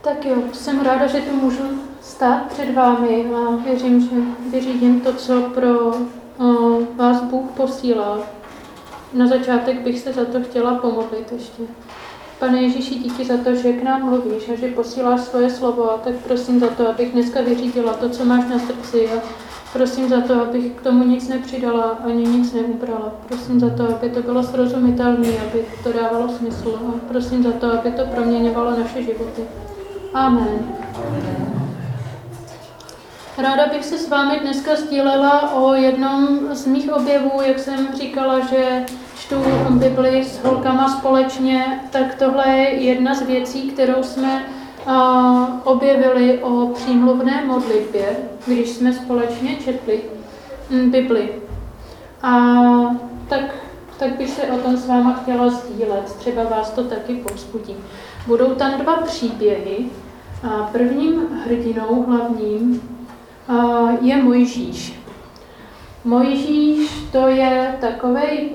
Tak jo, jsem ráda, že tu můžu stát před vámi a věřím, že vyřídím to, co pro vás Bůh posílá. Na začátek bych se za to chtěla pomodlit ještě. Pane Ježíši, díky za to, že k nám mluvíš a že posíláš svoje slovo, a tak prosím za to, abych dneska vyřídila to, co máš na srdci, a prosím za to, abych k tomu nic nepřidala ani nic neubrala. Prosím za to, aby to bylo srozumitelné, aby to dávalo smysl, a prosím za to, aby to proměňovalo naše životy. Amen. Ráda bych se s vámi dneska sdílela o jednom z mých objevů, jak jsem říkala, že čtu Bibli s holkama společně, tak tohle je jedna z věcí, kterou jsme objevili o přímluvné modlitbě, když jsme společně četli Bibli. A tak bych se o tom s váma chtěla sdílet, třeba vás to taky povzbudí. Budou tam dva příběhy. A prvním hrdinou hlavním je Mojžíš. Mojžíš to je takovej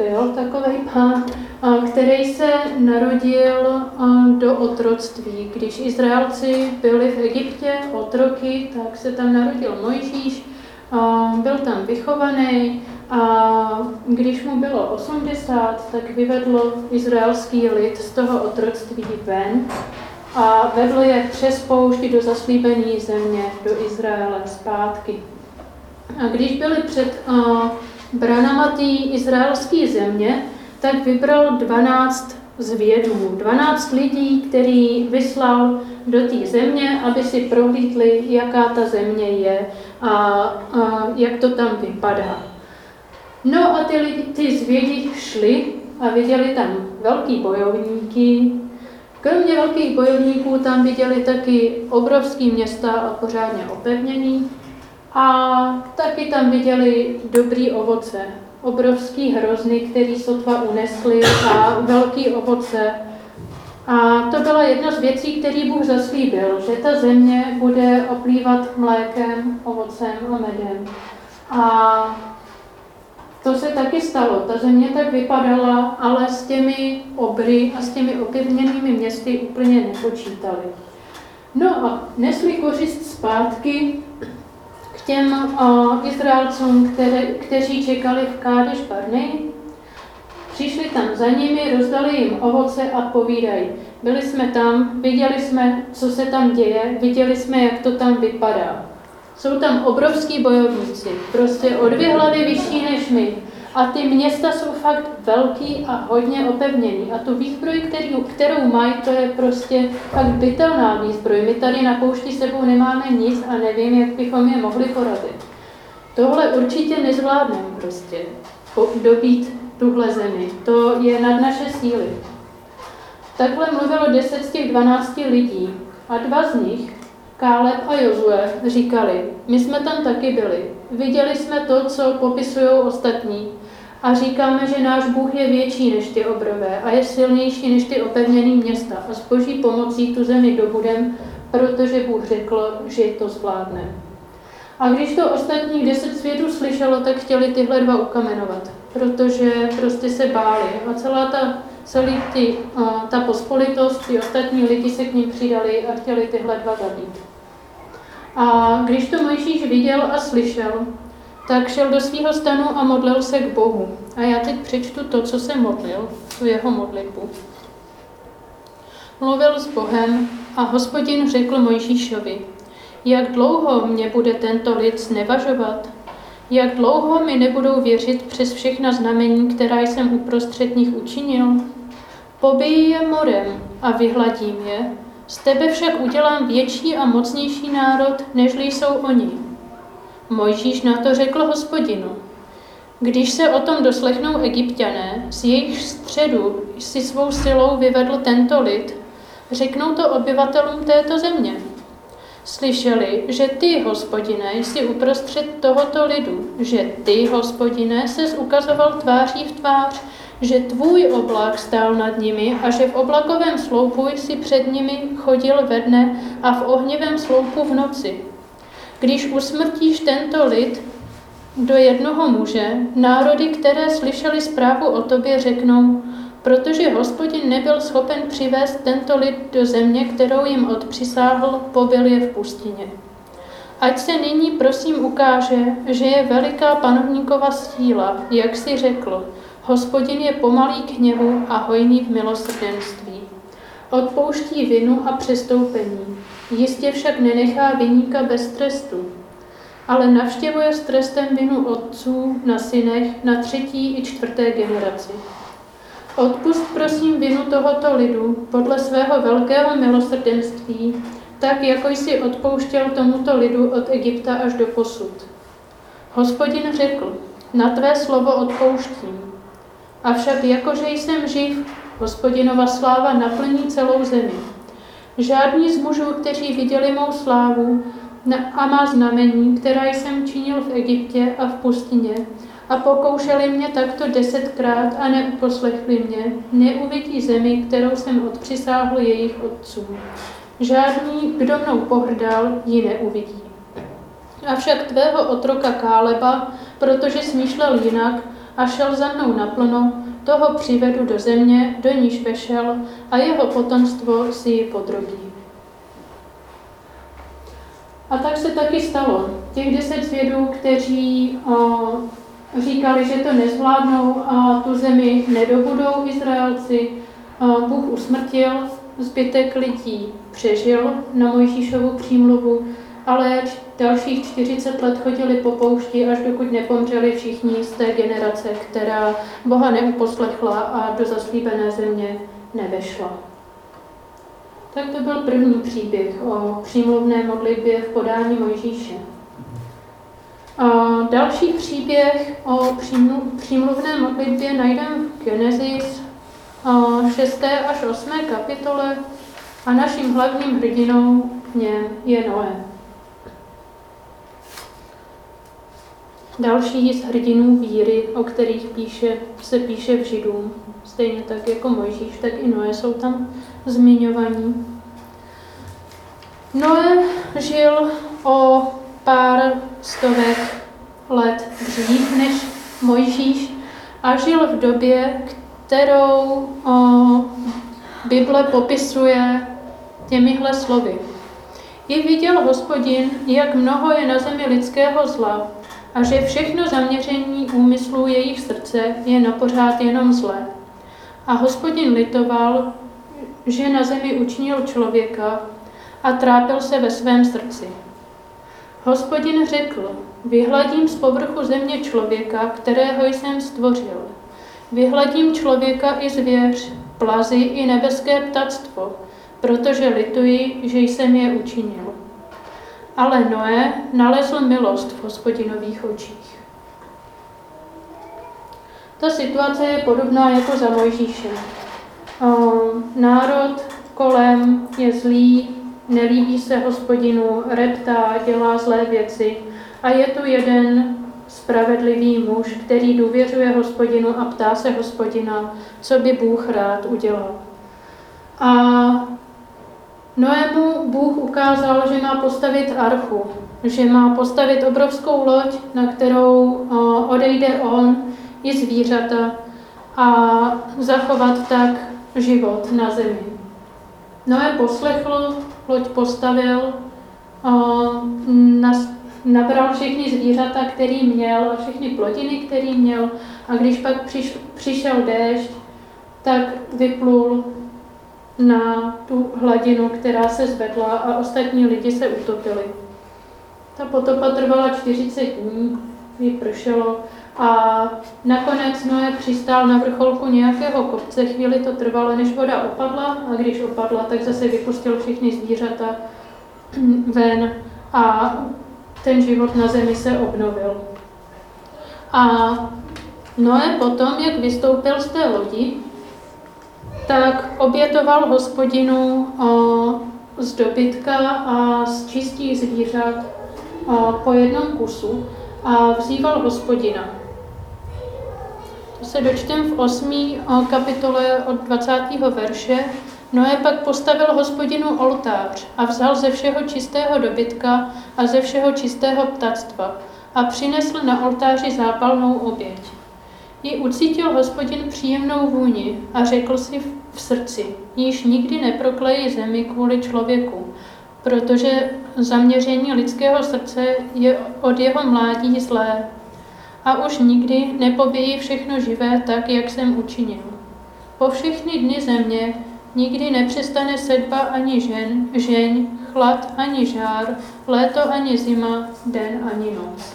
pán, který se narodil do otroctví. Když Izraelci byli v Egyptě otroky, tak se tam narodil Mojžíš, byl tam vychovaný a když mu bylo 80, tak vyvedl izraelský lid z toho otroctví ven a vedl je přes poušť do zaslíbené země, do Izraele zpátky. A když byli před branama té izraelské země, tak vybral 12 zvědů, 12 lidí, který vyslal do té země, aby si prohlídli, jaká ta země je a jak to tam vypadá. No a ty zvědi šli a viděli tam velký bojovníky. Kromě velkých bojovníků tam viděli taky obrovský města a pořádně opevněný. A taky tam viděli dobrý ovoce, obrovský hrozny, který sotva unesli, a velký ovoce. A to byla jedna z věcí, který Bůh zaslíbil, že ta země bude oplývat mlékem, ovocem a medem. A to se taky stalo. Ta země tak vypadala, ale s těmi obry a s těmi opevněnými městy úplně nepočítali. No a nesli kořist zpátky k těm Izraelcům, kteří čekali v Kádež Barnej. Přišli tam za nimi, rozdali jim ovoce a povídají. Byli jsme tam, viděli jsme, co se tam děje, viděli jsme, jak to tam vypadá. Jsou tam obrovský bojovníci, prostě o 2 hlavy vyšší než my. A ty města jsou fakt velký a hodně opevněný. A tu výzbroj, kterou mají, to je prostě fakt bytelná výzbroj. My tady na poušti sebou nemáme nic a nevím, jak bychom je mohli porazit. Tohle určitě nezvládneme prostě, dobít tuhle zemi. To je nad naše síly. Takhle mluvilo 10 z těch 12 lidí a 2 z nich, Káleb a Jozue, říkali, my jsme tam taky byli. Viděli jsme to, co popisují ostatní. A říkáme, že náš Bůh je větší než ty obrové a je silnější než ty opevněné města. A s Boží pomocí tu zemi dobudem, protože Bůh řekl, že to zvládne. A když to ostatních 10 svědů slyšelo, tak chtěli tyhle 2 ukamenovat, protože prostě se báli. A ta pospolitost, ty ostatní lidi se k ním přidali a chtěli tyhle 2 zabít. A když to Mojžíš viděl a slyšel, tak šel do svého stanu a modlil se k Bohu. A já teď přečtu to, co se modlil, tu jeho modlitbu. Mluvil s Bohem a Hospodin řekl Mojžíšovi, jak dlouho mě bude tento lid znevažovat? Jak dlouho mi nebudou věřit přes všechna znamení, která jsem uprostřed nich učinil? Pobij je morem a vyhladím je, z tebe však udělám větší a mocnější národ, nežli jsou oni. Mojžíš na to řekl Hospodinu, když se o tom doslechnou Egypťané, z jejich středu si svou silou vyvedl tento lid, řeknou to obyvatelům této země. Slyšeli, že ty, Hospodine, jsi uprostřed tohoto lidu, že ty, Hospodine, ses ukazoval tváří v tvář, že tvůj oblak stál nad nimi a že v oblakovém sloupu jsi před nimi chodil ve dne a v ohnivém sloupu v noci. Když usmrtíš tento lid do jednoho muže, národy, které slyšeli zprávu o tobě, řeknou, protože Hospodin nebyl schopen přivést tento lid do země, kterou jim odpřisáhl, pobyl je v pustině. Ať se nyní prosím ukáže, že je veliká panovníkova síla, jak si řekl, Hospodin je pomalý k hněvu a hojný v milosrdenství. Odpouští vinu a přestoupení, jistě však nenechá viníka bez trestu, ale navštěvuje s trestem vinu otců na synech na 3. i 4. generaci. Odpusť prosím vinu tohoto lidu podle svého velkého milosrdenství, tak jako jsi odpouštěl tomuto lidu od Egypta až do posud. Hospodin řekl, na tvé slovo odpouštím. Avšak jakože jsem živ, Hospodinova sláva naplní celou zemi. Žádný z mužů, kteří viděli mou slávu a má znamení, která jsem činil v Egyptě a v pustině, a pokoušeli mě takto 10krát a neuposlechli mě, neuvidí zemi, kterou jsem odpřisáhl jejich otcům. Žádný, kdo mnou pohrdal, ji neuvidí. Avšak tvého otroka Káleba, protože smýšlel jinak a šel za mnou naplno, toho přivedu do země, do níž vešel, a jeho potomstvo si ji podrobí. A tak se taky stalo. Těch 10 zvědů, kteří říkali, že to nezvládnou a tu zemi nedobudou Izraelci, Bůh usmrtil, zbytek lidí přežil na Mojžíšovu přímluvu, ale dalších 40 let chodili po poušti, až dokud nepomřeli všichni z té generace, která Boha neuposlechla a do zaslíbené země nevešla. Tak to byl první příběh o přímluvné modlitbě v podání Mojžíše. A další příběh o přímluvné modlitbě najdeme v Genesis 6. až 8. kapitole a naším hlavním hrdinou v něm je Noé. Další z hrdinů víry, o kterých se píše v Židům, stejně tak jako Mojžíš, tak i Noé jsou tam zmiňovaní. Noé žil o pár stovek let dřív než Mojžíš a žil v době, kterou Bible popisuje těmihle slovy. I viděl Hospodin, jak mnoho je na zemi lidského zla a že všechno zaměření úmyslů jejich srdce je napořád jenom zlé. A Hospodin litoval, že na zemi učinil člověka a trápil se ve svém srdci. Hospodin řekl, vyhladím z povrchu země člověka, kterého jsem stvořil. Vyhladím člověka i zvěř, plazy i nebeské ptactvo, protože lituji, že jsem je učinil. Ale Noé nalezl milost v Hospodinových očích. Ta situace je podobná jako za Mojžíše. Národ kolem je zlý, nelíbí se Hospodinu, reptá, dělá zlé věci a je tu jeden spravedlivý muž, který důvěřuje Hospodinu a ptá se Hospodina, co by Bůh rád udělal. A Noému Bůh ukázal, že má postavit archu, že má postavit obrovskou loď, na kterou odejde on i zvířata a zachovat tak život na zemi. Noé poslechl, loď postavil, nabral všechny zvířata, který měl, a všechny plodiny, který měl, a když pak přišel déšť, tak vyplul na tu hladinu, která se zvedla a ostatní lidi se utopili. Ta potopa trvala 40 dní, vypršelo a nakonec Noé přistál na vrcholku nějakého kopce, chvíli to trvalo, než voda opadla, a když opadla, tak zase vypustil všechny zvířata ven a ten život na zemi se obnovil. A Noé potom, jak vystoupil z té lodi, tak obětoval Hospodinu z dobytka a z čistých zvířat po jednom kusu a vzýval Hospodina. To se dočteme v 8. kapitole od 20. verše. Noé pak postavil Hospodinu oltář a vzal ze všeho čistého dobytka a ze všeho čistého ptactva a přinesl na oltáři zápalnou oběť. I ucítil Hospodin příjemnou vůni a řekl si v srdci, již nikdy neprokleji zemi kvůli člověku, protože zaměření lidského srdce je od jeho mládí zlé. A už nikdy nepobíjí všechno živé tak, jak jsem učinil. Po všechny dny země nikdy nepřestane sedba ani žeň, chlad ani žár, léto ani zima, den ani noc.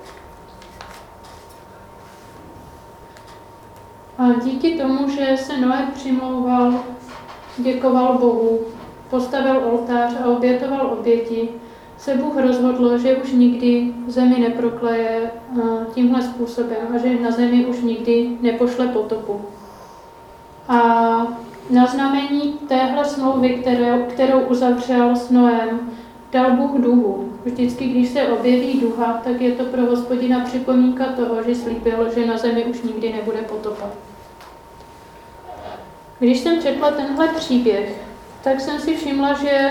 A díky tomu, že se Noé přimlouval, děkoval Bohu, postavil oltář a obětoval oběti, se Bůh rozhodl, že už nikdy zemi neprokleje tímhle způsobem a že na zemi už nikdy nepošle potopu. A na znamení téhle smlouvy, kterou uzavřel s Noem, dal Bůh duhu. Vždycky, když se objeví duha, tak je to pro Hospodina připomínka toho, že slíbil, že na zemi už nikdy nebude potopa. Když jsem četla tenhle příběh, tak jsem si všimla, že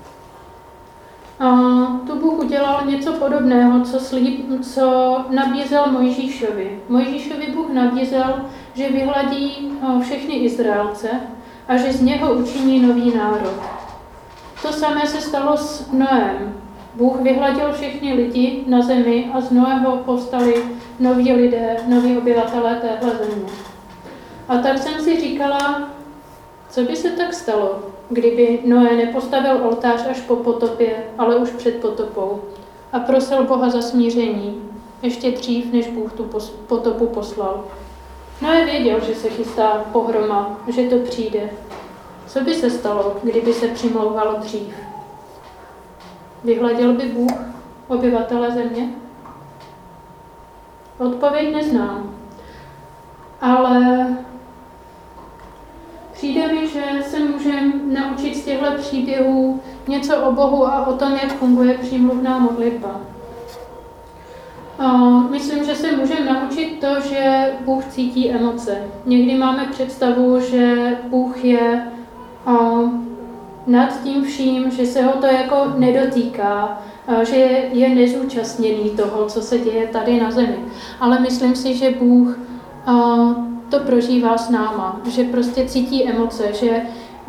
tu Bůh udělal něco podobného, co nabízel Mojžíšovi. Mojžíšovi Bůh nabízel, že vyhladí všechny Izraelce a že z něho učiní nový národ. To samé se stalo s Noem. Bůh vyhladil všechny lidi na zemi a z Noého povstali noví lidé, noví obyvatelé téhle země. A tak jsem si říkala, co by se tak stalo, kdyby Noé nepostavil oltář až po potopě, ale už před potopou a prosil Boha za smíření, ještě dřív, než Bůh tu potopu poslal. Noé věděl, že se chystá pohroma, že to přijde. Co by se stalo, kdyby se přimlouvalo dřív? Vyhladil by Bůh obyvatele země? Odpověď neznám, ale přijde mi, že se můžeme naučit z těchto příběhů něco o Bohu a o tom, jak funguje přímluvná modlitba. Myslím, že se můžeme naučit to, že Bůh cítí emoce. Někdy máme představu, že Bůh je nad tím vším, že se ho to jako nedotýká, že je nezúčastněný toho, co se děje tady na zemi. Ale myslím si, že Bůh to prožívá s náma, že prostě cítí emoce, že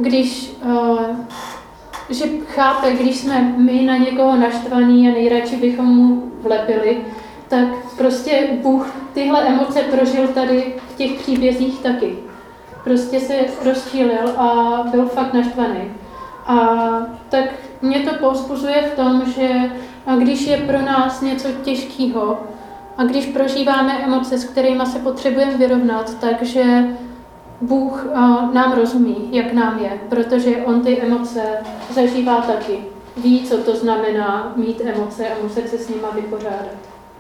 že chápe, když jsme my na někoho naštvaný a nejradši bychom mu vlepili, tak prostě Bůh tyhle emoce prožil tady v těch příbězích taky. Prostě se rozčílil a byl fakt naštvaný. A tak mě to povzbuzuje v tom, že když je pro nás něco těžkého a když prožíváme emoce, s kterými se potřebujeme vyrovnat, takže Bůh nám rozumí, jak nám je, protože on ty emoce zažívá taky. Ví, co to znamená mít emoce a muset se s nima vypořádat.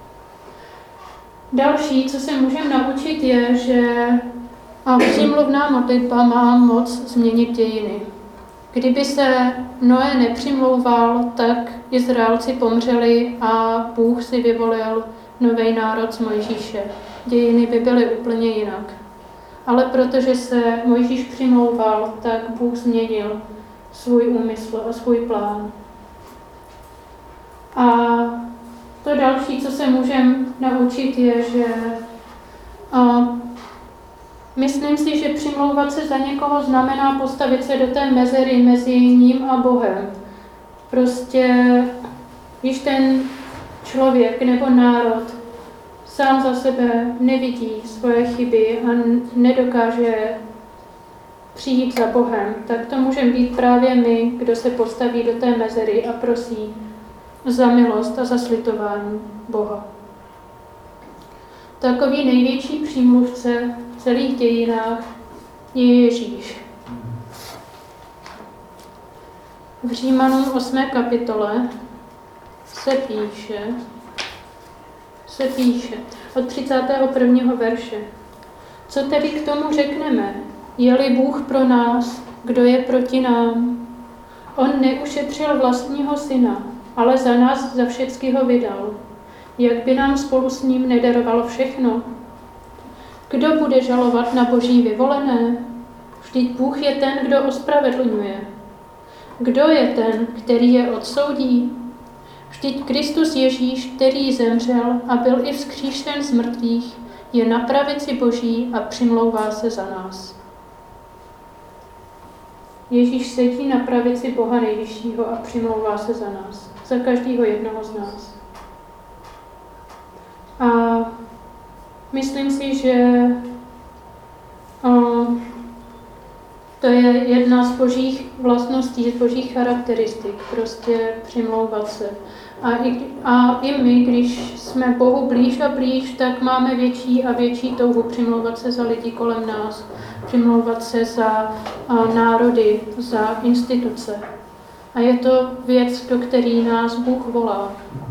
Další, co se můžeme naučit, je, že přímluvná modlitba má moc změnit dějiny. Kdyby se Noé nepřimlouval, tak Izraelci pomřeli a Bůh si vyvolil nový národ z Mojžíše. Dějiny by byly úplně jinak. Ale protože se Mojžíš přimlouval, tak Bůh změnil svůj úmysl a svůj plán. A to další, co se můžeme naučit, je, že myslím si, že přimlouvat se za někoho znamená postavit se do té mezery mezi ním a Bohem. Prostě, když ten člověk nebo národ sám za sebe nevidí svoje chyby a nedokáže přijít za Bohem, tak to můžeme být právě my, kdo se postaví do té mezery a prosí za milost a za slitování Boha. Takový největší přímluvce v celých dějinách je Ježíš. V Římanům 8. kapitole se píše od 31. verše. Co tedy k tomu řekneme? Je-li Bůh pro nás, kdo je proti nám? On neušetřil vlastního syna, ale za nás za všecky ho vydal. Jak by nám spolu s ním nedarovalo všechno? Kdo bude žalovat na Boží vyvolené? Vždyť Bůh je ten, kdo ospravedlňuje. Kdo je ten, který je odsoudí? Vždyť Kristus Ježíš, který zemřel a byl i vzkříšen z mrtvých, je na pravici Boží a přimlouvá se za nás. Ježíš sedí na pravici Boha nejvyššího a přimlouvá se za nás, za každého jednoho z nás. A myslím si, že to je jedna z božích vlastností, z božích charakteristik, prostě přimlouvat se. A i my, když jsme Bohu blíž a blíž, tak máme větší a větší touhu přimlouvat se za lidi kolem nás, přimlouvat se za národy, za instituce. A je to věc, do které nás Bůh volá.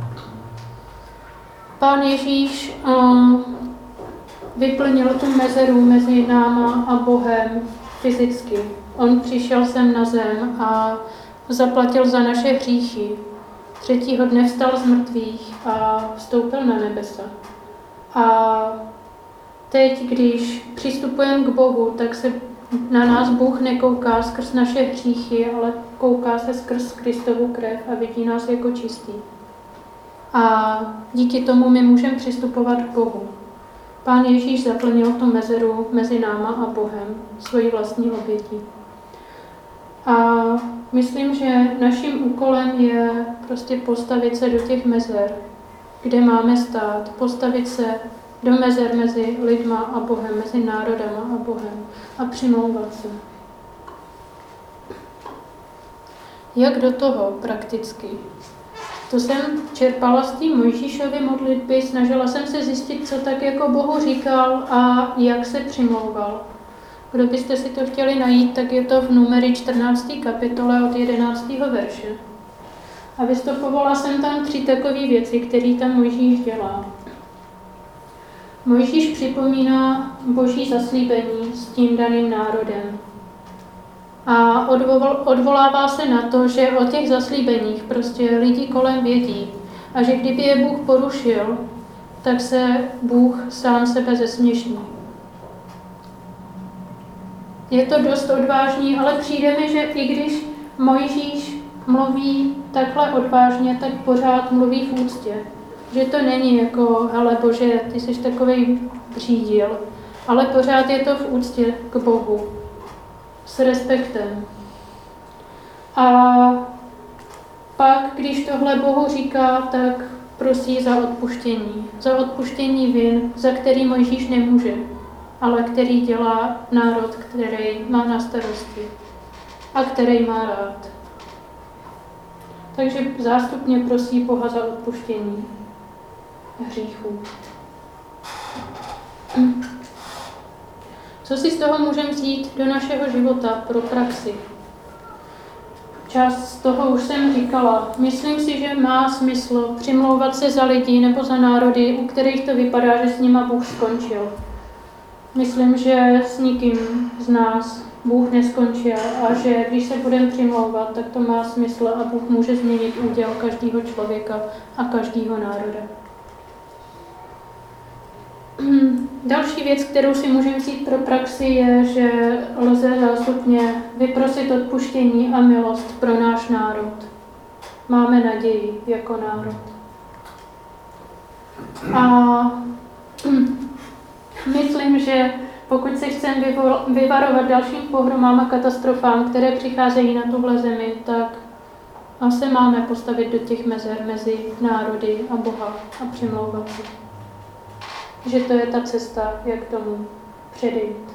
Pán Ježíš vyplnil tu mezeru mezi náma a Bohem fyzicky. On přišel sem na zem a zaplatil za naše hříchy. 3. dne vstal z mrtvých a vstoupil na nebesa. A teď, když přistupujeme k Bohu, tak se na nás Bůh nekouká skrz naše hříchy, ale kouká se skrz Kristovu krev a vidí nás jako čistý. A díky tomu my můžeme přistupovat k Bohu. Pán Ježíš zaplnil tu mezeru mezi náma a Bohem svojí vlastní obětí. A myslím, že naším úkolem je prostě postavit se do těch mezer, kde máme stát, postavit se do mezer mezi lidma a Bohem, mezi národama a Bohem a přimlouvat se. Jak do toho prakticky? To jsem čerpala z té Mojžíšovy modlitby, snažila jsem se zjistit, co tak jako Bohu říkal a jak se přimlouval. Kdo byste si to chtěli najít, tak je to v Numery 14. kapitole od 11. verše. A vystupovala jsem tam 3 takové věci, které tam Mojžíš dělá. Mojžíš připomíná Boží zaslíbení s tím daným národem. A odvolává se na to, že o těch zaslíbeních prostě lidi kolem vědí a že kdyby je Bůh porušil, tak se Bůh sám sebe zesměšní. Je to dost odvážný, ale přijde mi, že i když Mojžíš mluví takhle odvážně, tak pořád mluví v úctě. Že to není jako, hele Bože, ty jsi takovej břídil, ale pořád je to v úctě k Bohu. S respektem. A pak, když tohle Bohu říká, tak prosí za odpuštění. Za odpuštění vin, za který Mojžíš nemůže, ale který dělá národ, který má na starosti a který má rád. Takže zástupně prosí Boha za odpuštění hříchů. Co si z toho můžeme vzít do našeho života pro praxi? Část z toho už jsem říkala. Myslím si, že má smysl přimlouvat se za lidi nebo za národy, u kterých to vypadá, že s nima Bůh skončil. Myslím, že s nikým z nás Bůh neskončil a že když se budeme přimlouvat, tak to má smysl a Bůh může změnit úděl každého člověka a každého národa. Další věc, kterou si můžeme vzít pro praxi, je, že lze zástupně vyprosit odpuštění a milost pro náš národ. Máme naději jako národ. A myslím, že pokud se chceme vyvarovat dalším pohromám a katastrofám, které přicházejí na tuhle zemi, tak se máme postavit do těch mezer mezi národy a Boha a přimlouvat se. Že to je ta cesta, jak tomu předejít.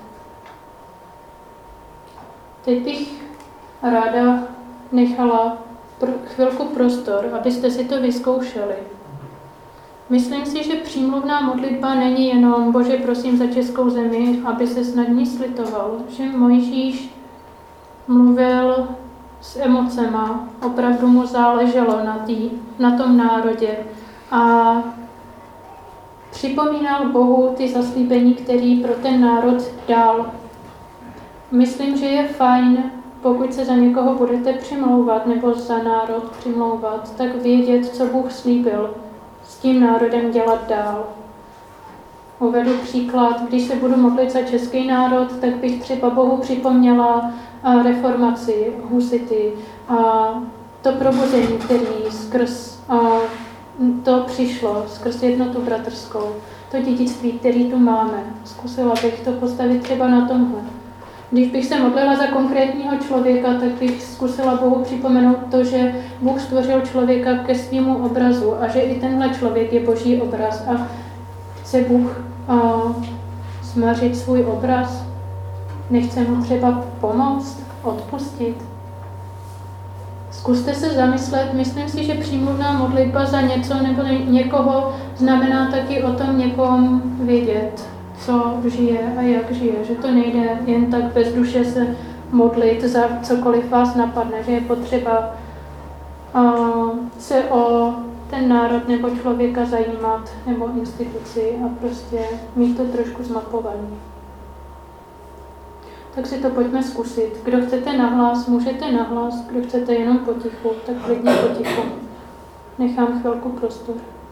Teď bych ráda nechala chvilku prostor, abyste si to vyzkoušeli. Myslím si, že přímluvná modlitba není jenom Bože, prosím za českou zemi, aby se snad ní slitoval, že Mojžíš mluvil s emocema, opravdu mu záleželo na tom národě a připomínal Bohu ty zaslíbení, který pro ten národ dal. Myslím, že je fajn, pokud se za někoho budete přimlouvat nebo za národ přimlouvat, tak vědět, co Bůh slíbil s tím národem dělat dál. Uvedu příklad, když se budu modlit za český národ, tak bych třeba Bohu připomněla reformaci, husity a to probuzení, který skrz to přišlo, skrz jednotu bratrskou. to dědictví, který tu máme. Zkusila bych to postavit třeba na tomhle. Když bych se modlila za konkrétního člověka, tak bych zkusila Bohu připomenout to, že Bůh stvořil člověka ke svému obrazu a že i tenhle člověk je Boží obraz a chce Bůh zmařit svůj obraz, nechce mu třeba pomoct, odpustit. Zkuste se zamyslet, myslím si, že přímluvná modlitba za něco nebo někoho znamená taky o tom někom vědět, co žije a jak žije, že to nejde jen tak bez duše se modlit za cokoliv vás napadne, že je potřeba se o ten národ nebo člověka zajímat nebo instituci a prostě mít to trošku zmapovaný. Tak si to pojďme zkusit. Kdo chcete nahlas, můžete nahlas, kdo chcete jenom potichu, tak klidně potichu. Nechám chvilku prostor.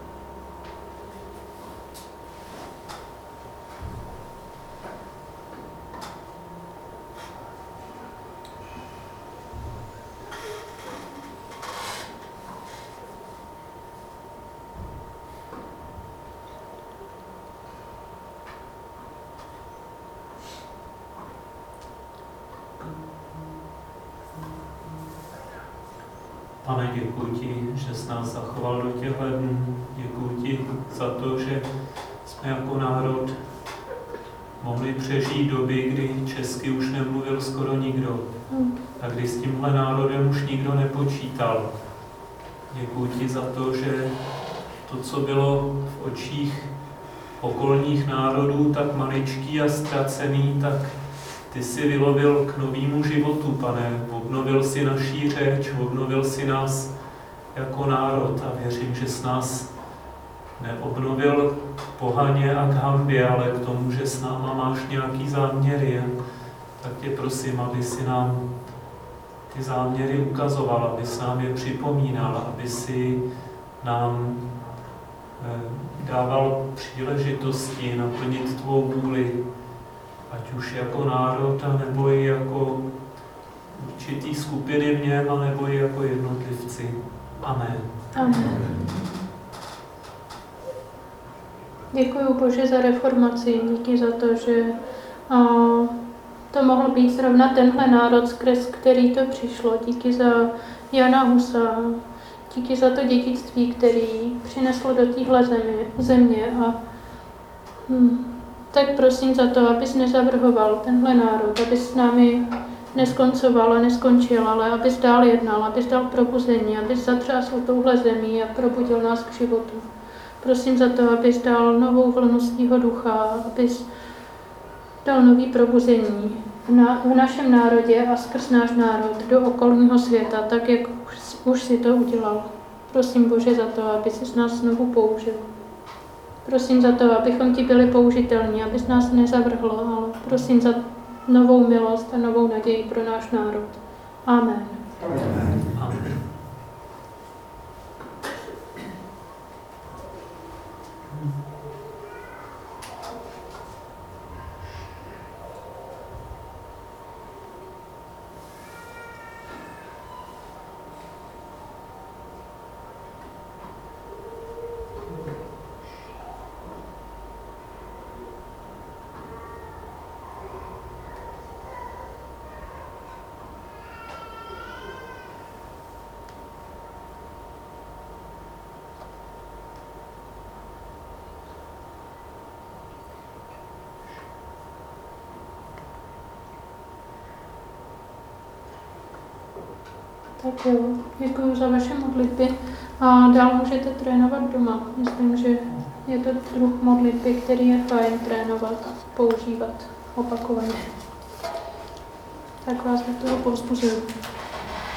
Pane, děkuji ti, že jsi nás zachoval do těchto dnů. Děkuji ti za to, že jsme jako národ mohli přežít doby, kdy česky už nemluvil skoro nikdo. A kdy s tímhle národem už nikdo nepočítal. Děkuji ti za to, že to, co bylo v očích okolních národů tak maličký a ztracený, tak ty jsi vylovil k novému životu, Pane. Obnovil si naší řeč, obnovil si nás jako národ a věřím, že s nás neobnovil k pohaně a k hanbě, ale k tomu, že s náma máš nějaký záměry. Tak tě prosím, aby si nám ty záměry ukazoval, aby si nám je připomínal, aby si nám dával příležitosti naplnit tvou vůli, ať už jako národ, nebo i jako určitý skupiny v něm, nebo i jako jednotlivci. Amen. Amen. Děkuji Bože za reformaci, díky za to, že to mohl být zrovna tenhle národ, skrz který to přišlo. Díky za Jana Husa, díky za to dědictví, který přineslo do téhle země. Tak prosím za to, abys nezavrhoval tenhle národ, abys s námi neskoncoval a neskončil, ale abys dál jednal, abys dal probuzení, abys zatřásl touhle zemí a probudil nás k životu. Prosím za to, abys dal novou vlnu svýho ducha, abys dal nový probuzení v našem národě a skrz náš národ do okolního světa, tak jak už si to udělal. Prosím Bože za to, aby si z nás znovu použil. Prosím za to, abychom ti byli použitelní, abys nás nezavrhl, ale prosím za novou milost a novou naději pro náš národ. Amen. Amen. Amen. Tak jo, děkuji za vaše modlitby a dál můžete trénovat doma. Myslím, že je to druh modlitby, který je fajn trénovat, používat opakovaně. Tak vás do toho povzbuzuju.